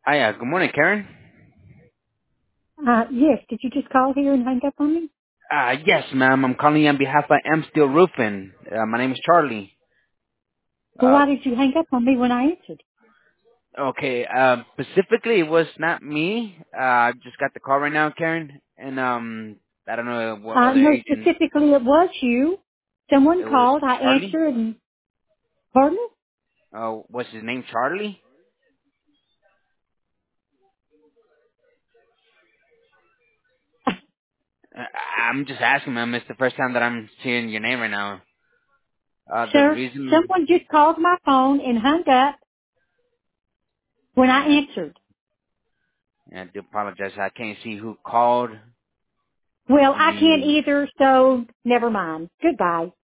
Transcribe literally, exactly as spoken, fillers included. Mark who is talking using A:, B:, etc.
A: Hi, uh, good morning, Karen.
B: Uh, yes. Did you just call here and hang up on me?
A: Uh, yes, ma'am. I'm calling you on behalf of M Steel Roofing. Uh, my name is Charlie.
B: Well,
A: Uh,
B: why did you hang up on me when I answered?
A: okay, uh, specifically, it was not me. Uh, I just got the call right now, Karen. And, um, I don't know what
B: Uh,
A: other
B: no,
A: agent.
B: specifically it was you. Someone
A: It was
B: called, I
A: Charlie?
B: answered, and, pardon?
A: Uh, what's his name, Charlie? Uh, I'm just asking, ma'am. It's the first time that I'm seeing your name right now. Uh, the
B: Sir,
A: reason,
B: someone just called my phone and hung up when I
A: yeah,
B: answered.
A: I do apologize. I can't see who called
B: Well, I can't
A: the
B: either, so never mind. Goodbye.